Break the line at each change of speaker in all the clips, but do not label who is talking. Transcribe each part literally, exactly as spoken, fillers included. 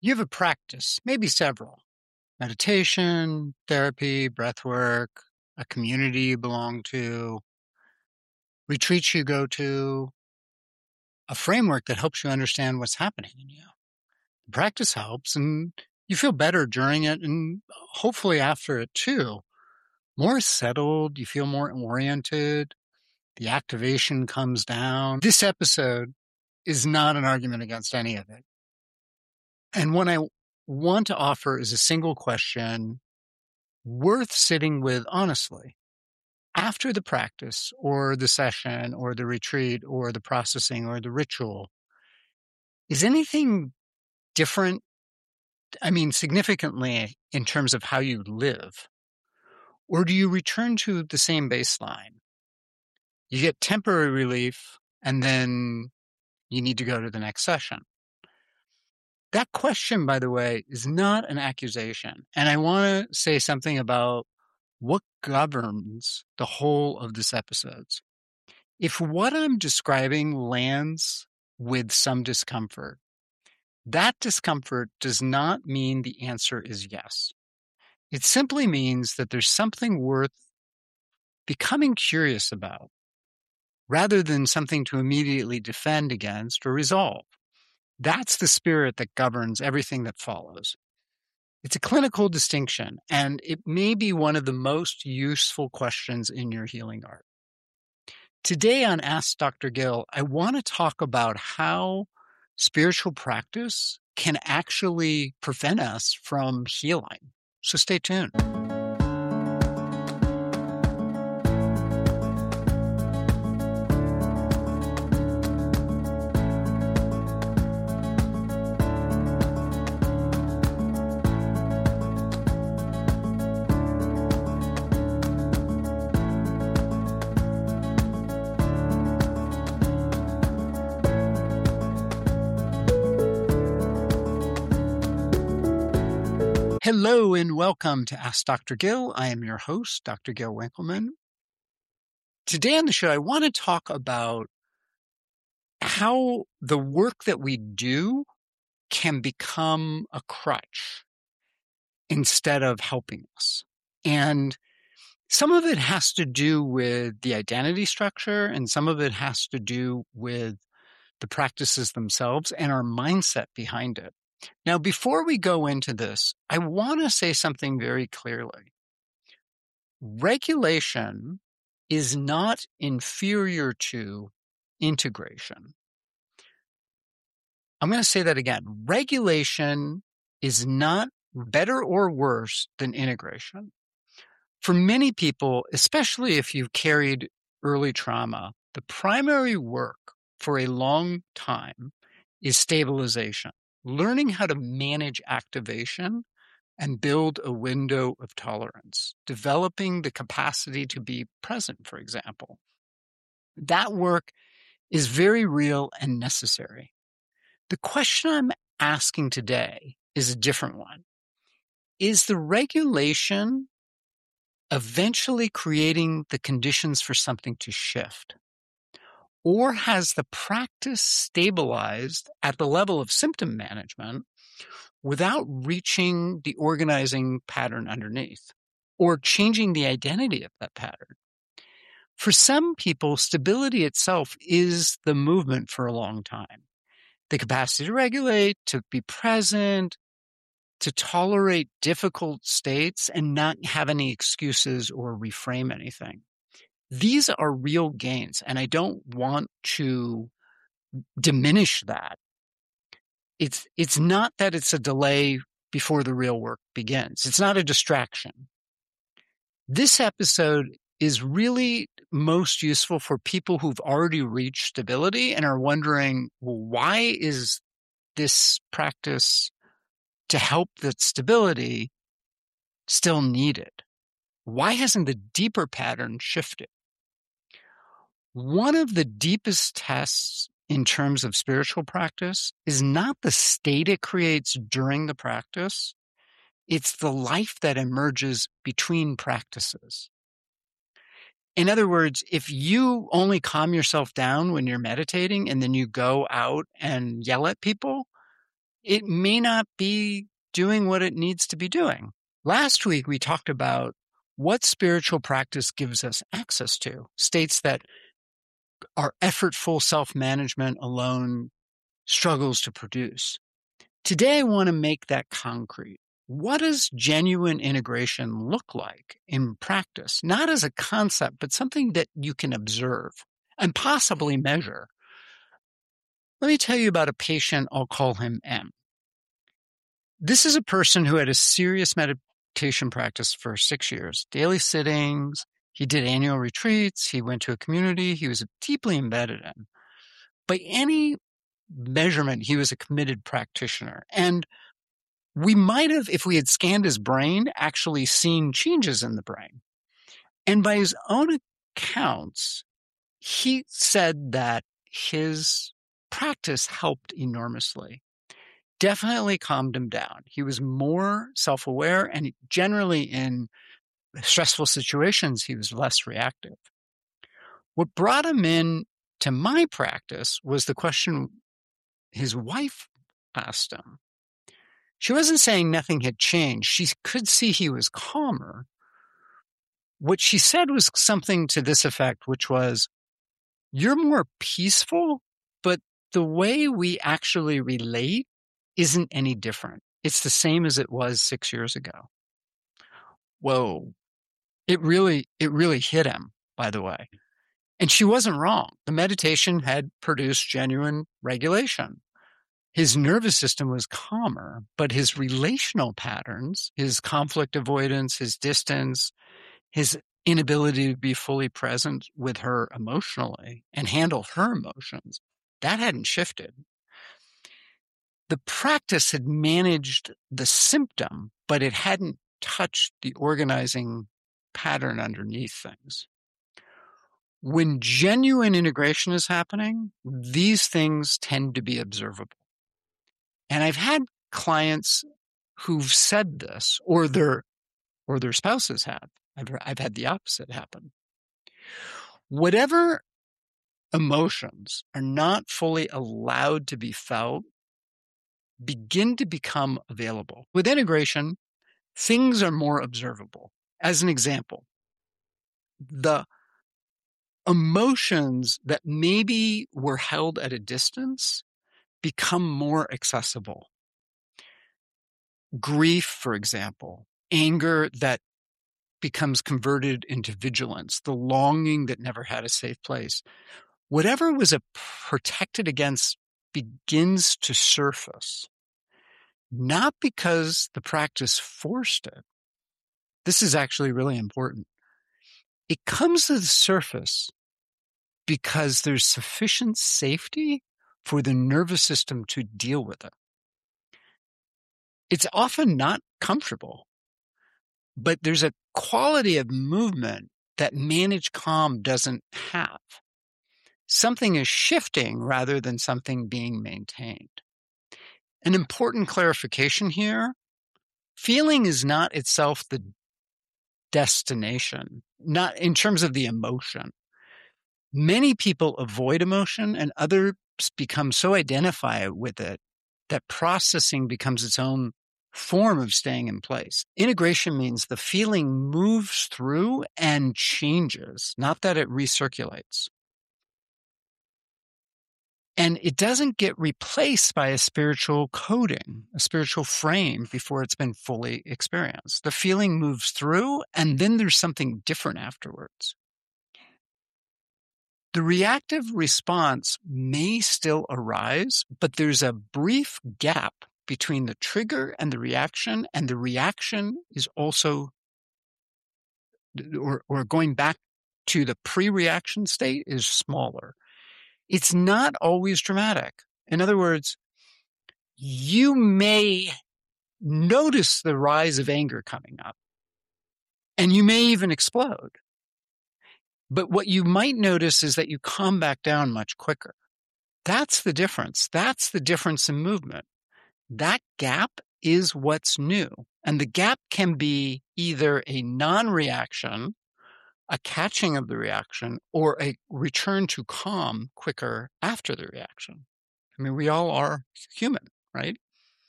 You have a practice, maybe several: meditation, therapy, breath work, a community you belong to, retreats you go to, a framework that helps you understand what's happening in you. The practice helps, and you feel better during it and hopefully after it too. More settled, you feel more oriented, the activation comes down. This episode is not an argument against any of it. And what I want to offer is a single question worth sitting with honestly. After the practice or the session or the retreat or the processing or the ritual, is anything different? I mean, significantly in terms of how you live? Or do you return to the same baseline? You get temporary relief and then you need to go to the next session. That question, by the way, is not an accusation. And I want to say something about what governs the whole of this episode. If what I'm describing lands with some discomfort, that discomfort does not mean the answer is yes. It simply means that there's something worth becoming curious about, rather than something to immediately defend against or resolve. That's the spirit that governs everything that follows. It's a clinical distinction, and it may be one of the most useful questions in your healing art. Today on Ask Doctor Gill, I want to talk about how spiritual practice can actually prevent us from healing. So stay tuned. Hello and welcome to Ask Doctor Gill. I am your host, Doctor Gill Winkelman. Today on the show, I want to talk about how the work that we do can become a crutch instead of helping us. And some of it has to do with the identity structure, and some of it has to do with the practices themselves and our mindset behind it. Now, before we go into this, I want to say something very clearly. Regulation is not inferior to integration. I'm going to say that again. Regulation is not better or worse than integration. For many people, especially if you've carried early trauma, the primary work for a long time is stabilization. Learning how to manage activation and build a window of tolerance, developing the capacity to be present, for example. That work is very real and necessary. The question I'm asking today is a different one. Is the regulation eventually creating the conditions for something to shift? Or has the practice stabilized at the level of symptom management without reaching the organizing pattern underneath or changing the identity of that pattern? For some people, stability itself is the movement for a long time. The capacity to regulate, to be present, to tolerate difficult states and not have any excuses or reframe anything. These are real gains, and I don't want to diminish that. It's it's not that it's a delay before the real work begins. It's not a distraction. This episode is really most useful for people who've already reached stability and are wondering, well, why is this practice to help that stability still needed? Why hasn't the deeper pattern shifted? One of the deepest tests in terms of spiritual practice is not the state it creates during the practice. It's the life that emerges between practices. In other words, if you only calm yourself down when you're meditating and then you go out and yell at people, it may not be doing what it needs to be doing. Last week, we talked about what spiritual practice gives us access to, states that our effortful self-management alone struggles to produce. Today, I want to make that concrete. What does genuine integration look like in practice? Not as a concept, but something that you can observe and possibly measure. Let me tell you about a patient. I'll call him M. This is a person who had a serious meditation practice for six years, daily sittings. He did annual retreats. He went to a community he was deeply embedded in. By any measurement, he was a committed practitioner. And we might have, if we had scanned his brain, actually seen changes in the brain. And by his own accounts, he said that his practice helped enormously. Definitely calmed him down. He was more self-aware, and generally in stressful situations, he was less reactive. What brought him in to my practice was the question his wife asked him. She wasn't saying nothing had changed. She could see he was calmer. What she said was something to this effect, which was, "You're more peaceful, but the way we actually relate isn't any different. It's the same as it was six years ago." Whoa. It really, it really hit him, by the way. And she wasn't wrong. The meditation had produced genuine regulation. His nervous system was calmer, but his relational patterns, his conflict avoidance, his distance, his inability to be fully present with her emotionally and handle her emotions, that hadn't shifted. The practice had managed the symptom, but it hadn't touched the organizing pattern underneath things. When genuine integration is happening, these things tend to be observable. And I've had clients who've said this, or their or their spouses have. I've, I've had the opposite happen. Whatever emotions are not fully allowed to be felt begin to become available. With integration, things are more observable. As an example, the emotions that maybe were held at a distance become more accessible. Grief, for example, anger that becomes converted into vigilance, the longing that never had a safe place. Whatever was a protected against begins to surface, not because the practice forced it. This is actually really important. It comes to the surface because there's sufficient safety for the nervous system to deal with it. It's often not comfortable, but there's a quality of movement that managed calm doesn't have. Something is shifting rather than something being maintained. An important clarification here, feeling is not itself the destination, not in terms of the emotion. Many people avoid emotion and others become so identified with it that processing becomes its own form of staying in place. Integration means the feeling moves through and changes, not that it recirculates. And it doesn't get replaced by a spiritual coding, a spiritual frame before it's been fully experienced. The feeling moves through, and then there's something different afterwards. The reactive response may still arise, but there's a brief gap between the trigger and the reaction, and the reaction is also, or, or going back to the pre-reaction state, is smaller. It's not always dramatic. In other words, you may notice the rise of anger coming up, and you may even explode. But what you might notice is that you calm back down much quicker. That's the difference. That's the difference in movement. That gap is what's new. And the gap can be either a non-reaction, a catching of the reaction, or a return to calm quicker after the reaction. I mean, we all are human, right?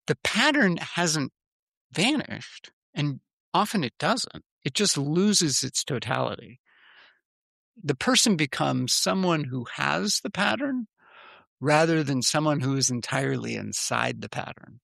the pattern hasn't vanished, and often it doesn't. It just loses its totality. The person becomes someone who has the pattern rather than someone who is entirely inside the pattern.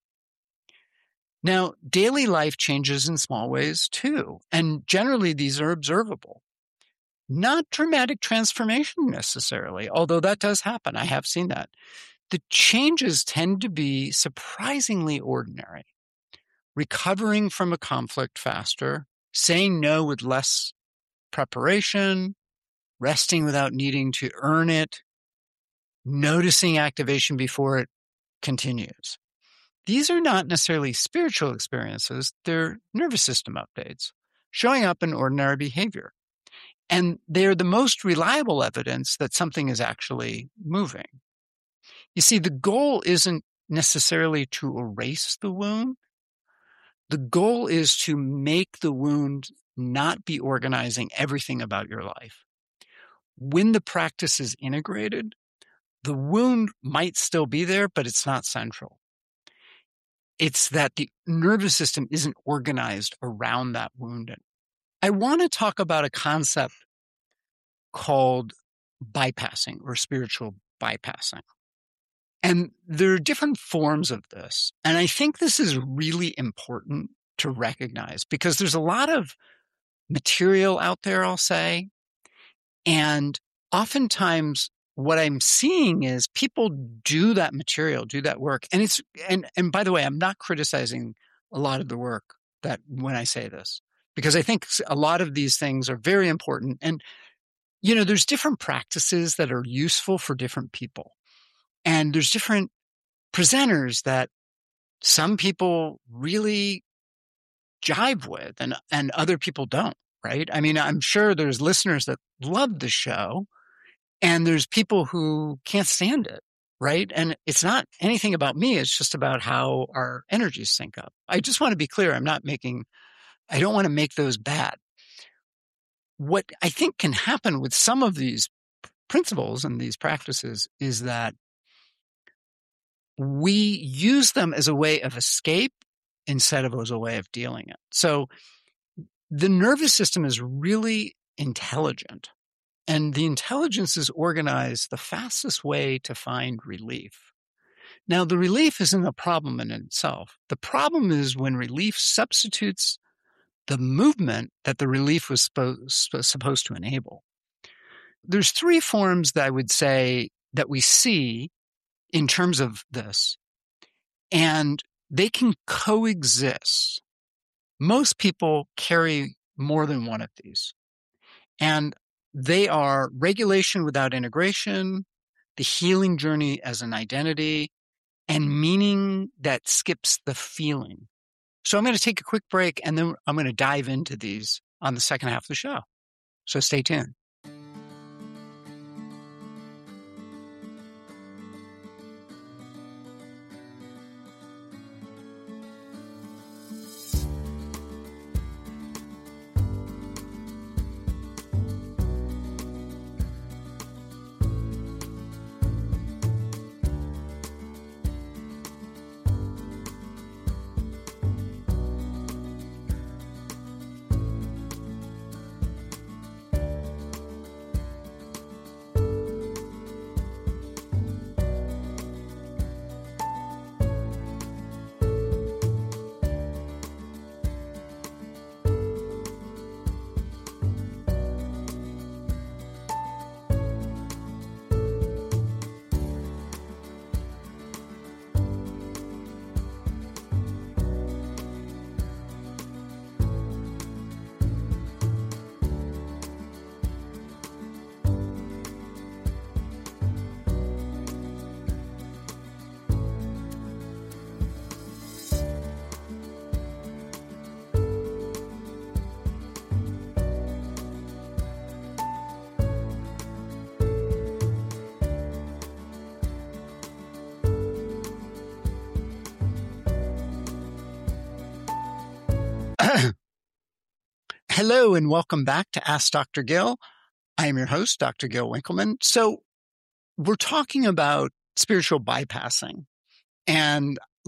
Now, daily life changes in small ways too, and generally these are observable. Not dramatic transformation necessarily, although that does happen. I have seen that. The changes tend to be surprisingly ordinary. Recovering from a conflict faster, saying no with less preparation, resting without needing to earn it, noticing activation before it continues. These are not necessarily spiritual experiences, they're nervous system updates, showing up in ordinary behavior. And they're the most reliable evidence that something is actually moving. You see, the goal isn't necessarily to erase the wound. The goal is to make the wound not be organizing everything about your life. When the practice is integrated, the wound might still be there, but it's not central. It's that the nervous system isn't organized around that wound. I want to talk about a concept called bypassing or spiritual bypassing. And there are different forms of this. And I think this is really important to recognize because there's a lot of material out there, I'll say. And oftentimes what I'm seeing is people do that material, do that work. And it's, and, and by the way, I'm not criticizing a lot of the work that when I say this, because I think a lot of these things are very important. And, you know, there's different practices that are useful for different people. And there's different presenters that some people really jive with and, and other people don't, right? I mean, I'm sure there's listeners that love the show and there's people who can't stand it, right? And it's not anything about me. It's just about how our energies sync up. I just want to be clear. I'm not making, I don't want to make those bad. What I think can happen with some of these principles and these practices is that we use them as a way of escape instead of as a way of dealing it. So the nervous system is really intelligent, and the intelligence is organized the fastest way to find relief. Now, the relief isn't a problem in itself. The problem is when relief substitutes the movement that the relief was supposed, supposed to enable. There's three forms that I would say that we see in terms of this, and they can coexist. Most people carry more than one of these, and they are regulation without integration, the healing journey as an identity, and meaning that skips the feeling. So I'm going to take a quick break, and then I'm going to dive into these on the second half of the show. So stay tuned. Hello and welcome back to Ask Doctor Gil. I am your host, Doctor Gil Winkelman. So we're talking about spiritual bypassing. And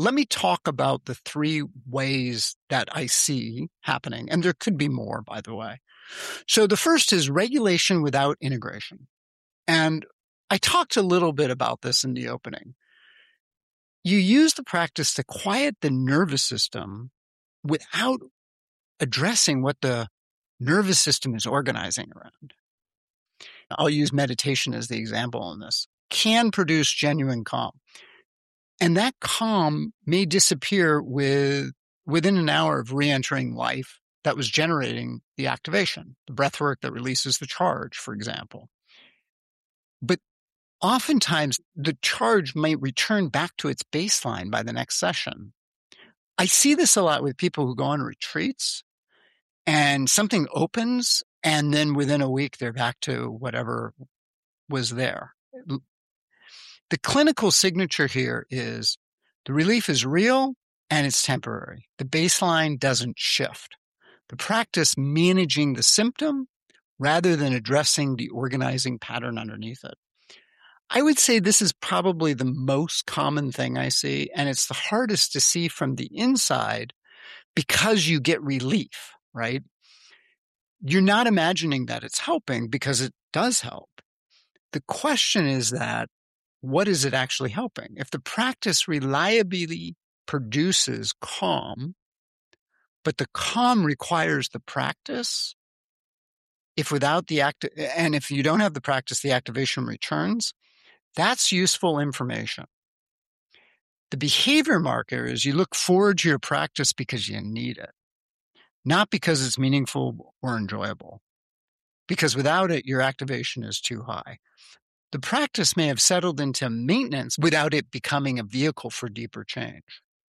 let me talk about the three ways that I see happening. And there could be more, by the way. So the first is regulation without integration. And I talked a little bit about this in the opening. You use the practice to quiet the nervous system without addressing what the nervous system is organizing around. I'll use meditation as the example in this. Can produce genuine calm. And that calm may disappear with within an hour of re-entering life that was generating the activation, the breath work that releases the charge, for example. But oftentimes, the charge might return back to its baseline by the next session. I see this a lot with people who go on retreats and something opens, and then within a week, they're back to whatever was there. The clinical signature here is the relief is real and it's temporary. The baseline doesn't shift. The practice managing the symptom rather than addressing the organizing pattern underneath it. I would say this is probably the most common thing I see, and it's the hardest to see from the inside because you get relief, right? You're not imagining that it's helping because it does help. The question is that, what is it actually helping? If the practice reliably produces calm, but the calm requires the practice, if without the act, and if you don't have the practice, the activation returns, that's useful information. The behavior marker is you look forward to your practice because you need it, not because it's meaningful or enjoyable. Because without it, your activation is too high. The practice may have settled into maintenance without it becoming a vehicle for deeper change.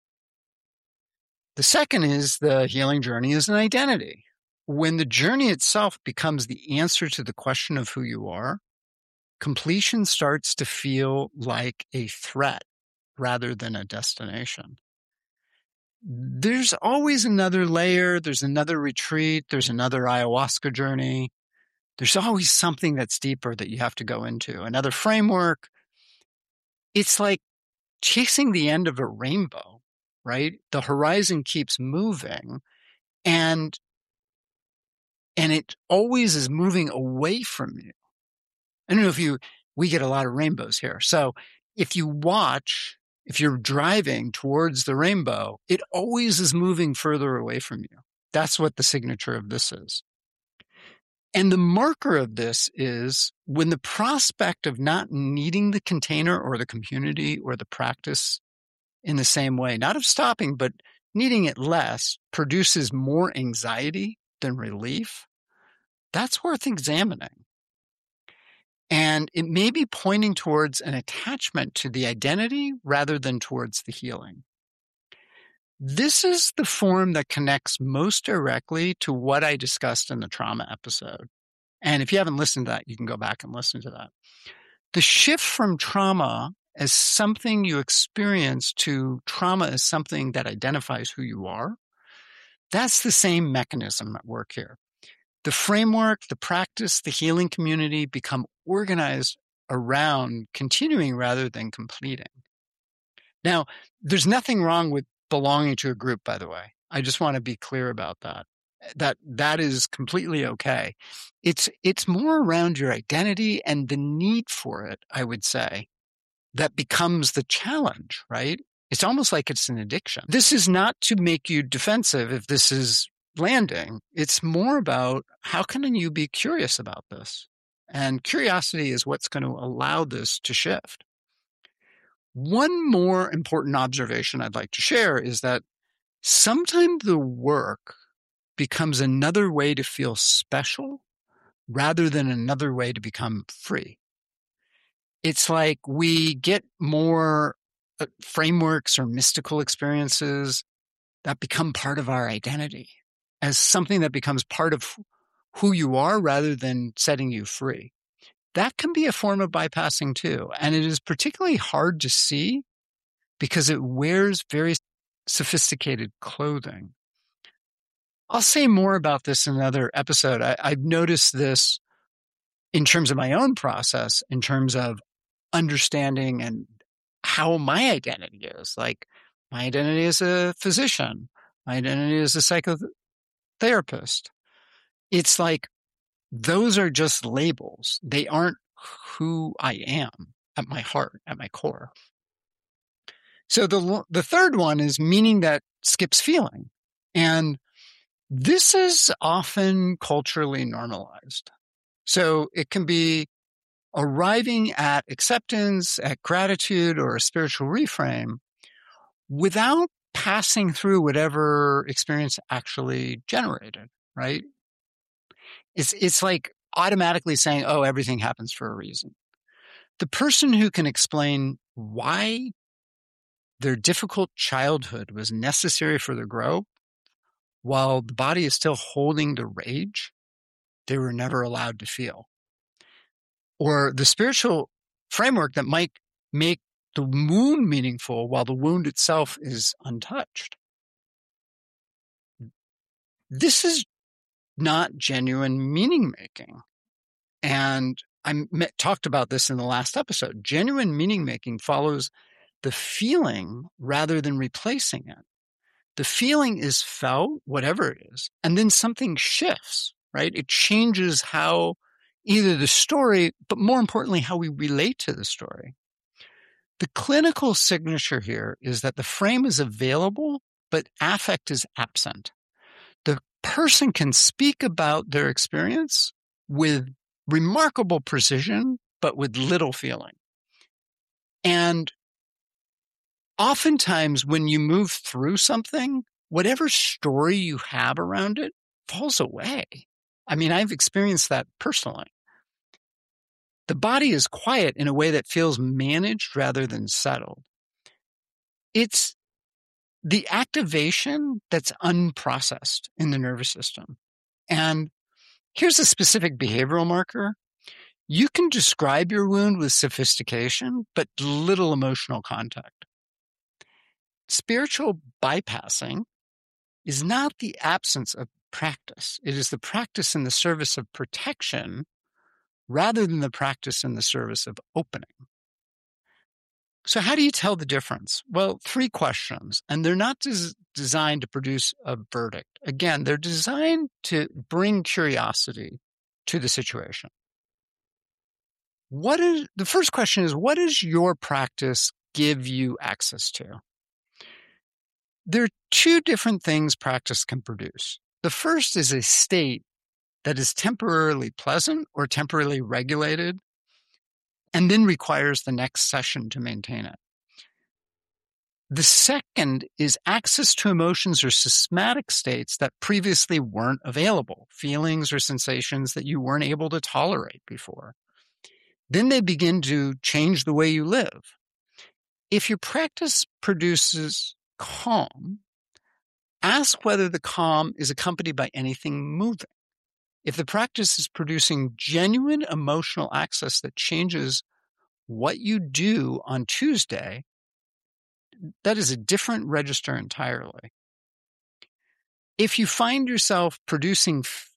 The second is the healing journey is an identity. When the journey itself becomes the answer to the question of who you are, completion starts to feel like a threat rather than a destination. There's always another layer. There's another retreat. There's another ayahuasca journey. There's always something that's deeper that you have to go into. Another framework. It's like chasing the end of a rainbow, right? The horizon keeps moving and, and it always is moving away from you. I don't know if you, we get a lot of rainbows here. So if you watch, if you're driving towards the rainbow, it always is moving further away from you. That's what the signature of this is. And the marker of this is when the prospect of not needing the container or the community or the practice in the same way, not of stopping, but needing it less, produces more anxiety than relief, that's worth examining. And it may be pointing towards an attachment to the identity rather than towards the healing. This is the form that connects most directly to what I discussed in the trauma episode. And if you haven't listened to that, you can go back and listen to that. The shift from trauma as something you experience to trauma as something that identifies who you are, that's the same mechanism at work here. The framework, the practice, the healing community become organized around continuing rather than completing. Now, there's nothing wrong with belonging to a group, by the way. I just want to be clear about that. That that is completely okay. It's it's more around your identity and the need for it, I would say, that becomes the challenge, right? It's almost like it's an addiction. This is not to make you defensive if this is landing. It's more about how can you be curious about this? And curiosity is what's going to allow this to shift. One more important observation I'd like to share is that sometimes the work becomes another way to feel special rather than another way to become free. It's like we get more frameworks or mystical experiences that become part of our identity as something that becomes part of who you are rather than setting you free. That can be a form of bypassing too. And it is particularly hard to see because it wears very sophisticated clothing. I'll say more about this in another episode. I, I've noticed this in terms of my own process, in terms of understanding and how my identity is. Like My identity as a physician. My identity as a psychotherapist. It's like, those are just labels. They aren't who I am at my heart, at my core. So the the third one is meaning that skips feeling. And this is often culturally normalized. So it can be arriving at acceptance, at gratitude, or a spiritual reframe without passing through whatever experience actually generated, right? It's, it's like automatically saying, oh, everything happens for a reason. The person who can explain why their difficult childhood was necessary for their growth, while the body is still holding the rage they were never allowed to feel. Or the spiritual framework that might make the wound meaningful while the wound itself is untouched. This is not genuine meaning making. And I met, talked about this in the last episode. Genuine meaning making follows the feeling rather than replacing it. The feeling is felt, whatever it is, and then something shifts, right? It changes how either the story, but more importantly, how we relate to the story. The clinical signature here is that the frame is available, but affect is absent. The person can speak about their experience with remarkable precision, but with little feeling. And oftentimes when you move through something, whatever story you have around it falls away. I mean, I've experienced that personally. The body is quiet in a way that feels managed rather than settled. It's the activation that's unprocessed in the nervous system. And here's a specific behavioral marker. You can describe your wound with sophistication, but little emotional contact. Spiritual bypassing is not the absence of practice. It is the practice in the service of protection rather than the practice in the service of opening. So how do you tell the difference? Well, three questions, and they're not des- designed to produce a verdict. Again, they're designed to bring curiosity to the situation. What is the first question is, what does your practice give you access to? There are two different things practice can produce. The first is a state that is temporarily pleasant or temporarily regulated, and then requires the next session to maintain it. The second is access to emotions or somatic states that previously weren't available, feelings or sensations that you weren't able to tolerate before. Then they begin to change the way you live. If your practice produces calm, ask whether the calm is accompanied by anything moving. If the practice is producing genuine emotional access that changes what you do on Tuesday, that is a different register entirely. If you find yourself producing f-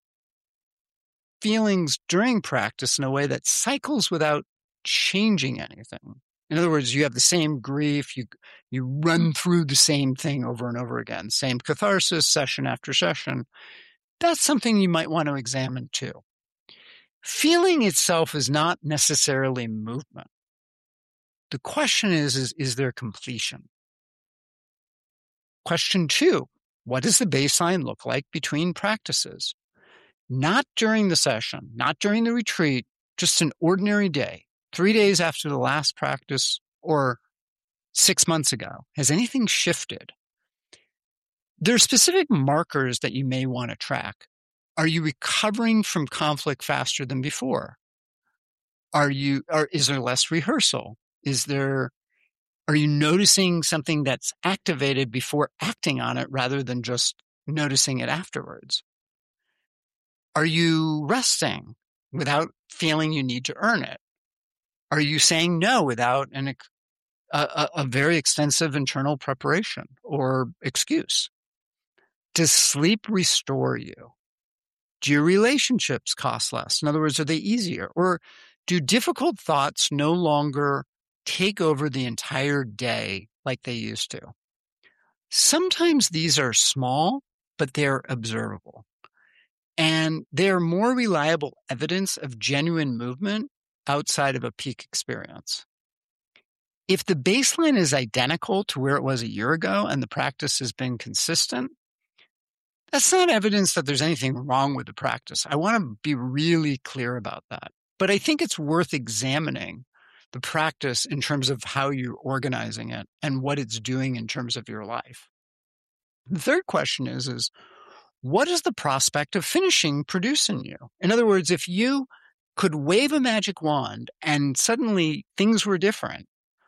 feelings during practice in a way that cycles without changing anything, in other words, you have the same grief, you you run through the same thing over and over again, same catharsis, session after session, that's something you might want to examine too. Feeling itself is not necessarily movement. The question is, is, is there completion? Question two, what does the baseline look like between practices? Not during the session, not during the retreat, just an ordinary day, three days after the last practice or six months ago. Has anything shifted? There are specific markers that you may want to track. Are you recovering from conflict faster than before? Are you, or is there less rehearsal? Is there, are you noticing something that's activated before acting on it rather than just noticing it afterwards? Are you resting without feeling you need to earn it? Are you saying no without an, a, a very extensive internal preparation or excuse? Does sleep restore you? Do your relationships cost less? In other words, are they easier? Or do difficult thoughts no longer take over the entire day like they used to? Sometimes these are small, but they're observable. And they're more reliable evidence of genuine movement outside of a peak experience. If the baseline is identical to where it was a year ago and the practice has been consistent, that's not evidence that there's anything wrong with the practice. I want to be really clear about that. But I think it's worth examining the practice in terms of how you're organizing it and what it's doing in terms of your life. The third question is, is what does the prospect of finishing produce in you? In other words, if you could wave a magic wand and suddenly things were different,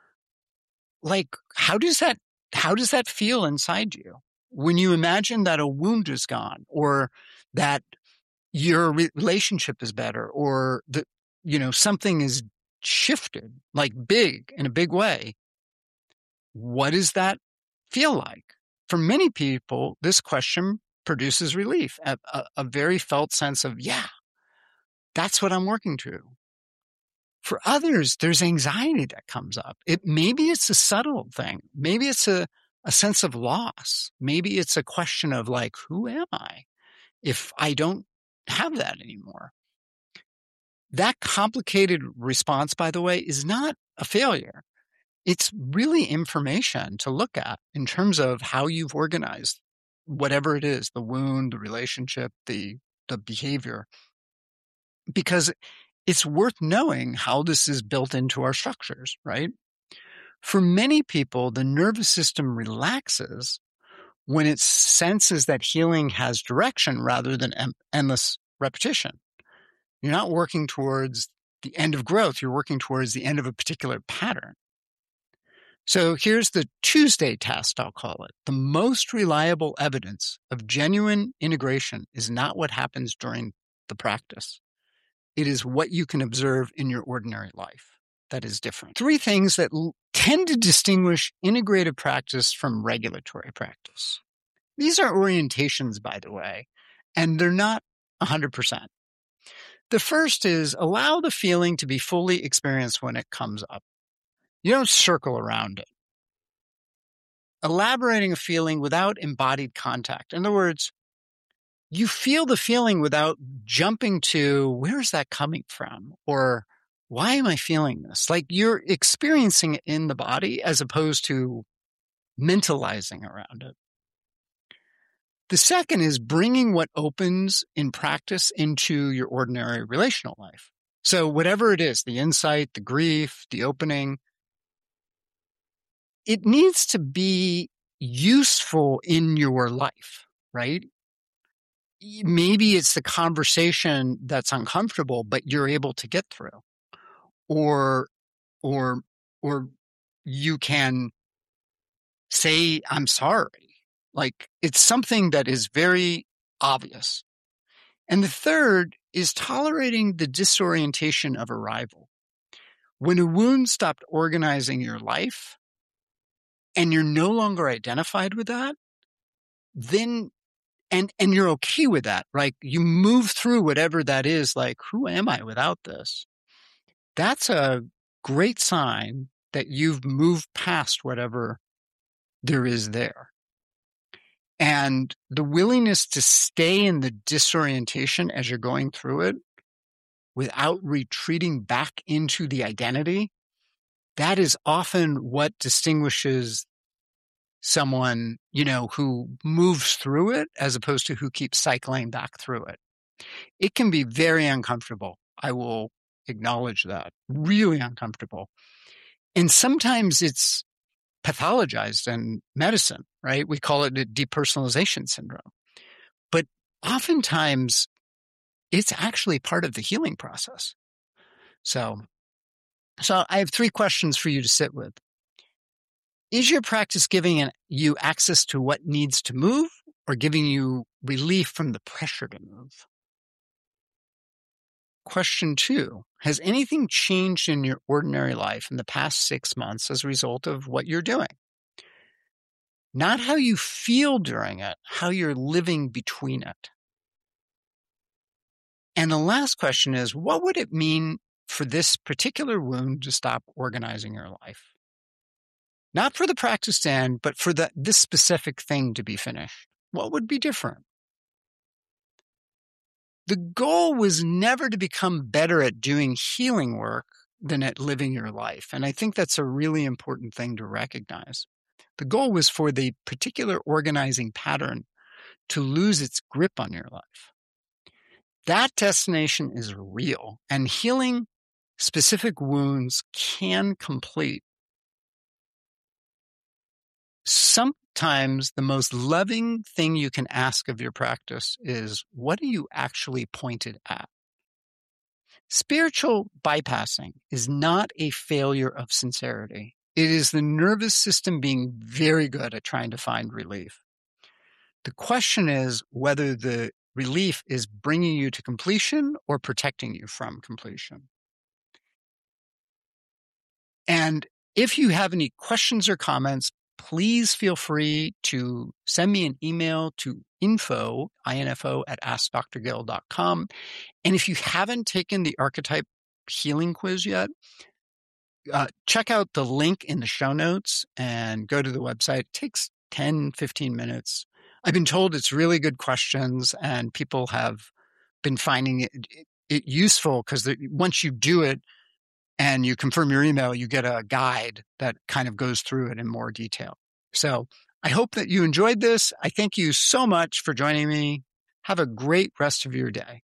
like how does that how does that feel inside you when you imagine that a wound is gone, or that your re- relationship is better, or that you know something is shifted, like big in a big way? What does that feel like? For many people, this question produces relief, a, a, a very felt sense of, yeah, that's what I'm working to. For others, there's anxiety that comes up. It maybe it's a subtle thing. Maybe it's a, a sense of loss. Maybe it's a question of like, who am I if I don't have that anymore? That complicated response, by the way, is not a failure. It's really information to look at in terms of how you've organized whatever it is, the wound, the relationship, the, the behavior, because it's worth knowing how this is built into our structures, right? For many people, the nervous system relaxes when it senses that healing has direction rather than em- endless repetition. You're not working towards the end of growth. You're working towards the end of a particular pattern. So here's the Tuesday test, I'll call it. The most reliable evidence of genuine integration is not what happens during the practice. It is what you can observe in your ordinary life that is different. Three things that l- tend to distinguish integrative practice from regulatory practice. These are orientations, by the way, and they're not one hundred percent. The first is allow the feeling to be fully experienced when it comes up. You don't circle around it. Elaborating a feeling without embodied contact. In other words, you feel the feeling without jumping to, where is that coming from? Or why am I feeling this? Like you're experiencing it in the body as opposed to mentalizing around it. The second is bringing what opens in practice into your ordinary relational life. So whatever it is, the insight, the grief, the opening, it needs to be useful in your life, right? Maybe it's the conversation that's uncomfortable, but you're able to get through, or, or, or you can say, I'm sorry. Like it's something that is very obvious. And the third is tolerating the disorientation of arrival. When a wound stopped organizing your life and you're no longer identified with that, then And and you're okay with that, right? You move through whatever that is, like, who am I without this? That's a great sign that you've moved past whatever there is there. And the willingness to stay in the disorientation as you're going through it without retreating back into the identity, that is often what distinguishes someone, you know, who moves through it as opposed to who keeps cycling back through it. It can be very uncomfortable. I will acknowledge that. Really uncomfortable. And sometimes it's pathologized in medicine, right? We call it a depersonalization syndrome. But oftentimes it's actually part of the healing process. So, so I have three questions for you to sit with. Is your practice giving you access to what needs to move or giving you relief from the pressure to move? Question two, has anything changed in your ordinary life in the past six months as a result of what you're doing? Not how you feel during it, how you're living between it. And the last question is, what would it mean for this particular wound to stop organizing your life? Not for the practice to end, but for the, this specific thing to be finished. What would be different? The goal was never to become better at doing healing work than at living your life. And I think that's a really important thing to recognize. The goal was for the particular organizing pattern to lose its grip on your life. That destination is real, and healing specific wounds can complete. Sometimes the most loving thing you can ask of your practice is, what are you actually pointed at? Spiritual bypassing is not a failure of sincerity. It is the nervous system being very good at trying to find relief. The question is whether the relief is bringing you to completion or protecting you from completion. And if you have any questions or comments, please feel free to send me an email to info, info at ask dr gill dot com. And if you haven't taken the archetype healing quiz yet, uh, check out the link in the show notes and go to the website. It takes ten, fifteen minutes. I've been told it's really good questions, and people have been finding it, it useful because once you do it and you confirm your email, you get a guide that kind of goes through it in more detail. So I hope that you enjoyed this. I thank you so much for joining me. Have a great rest of your day.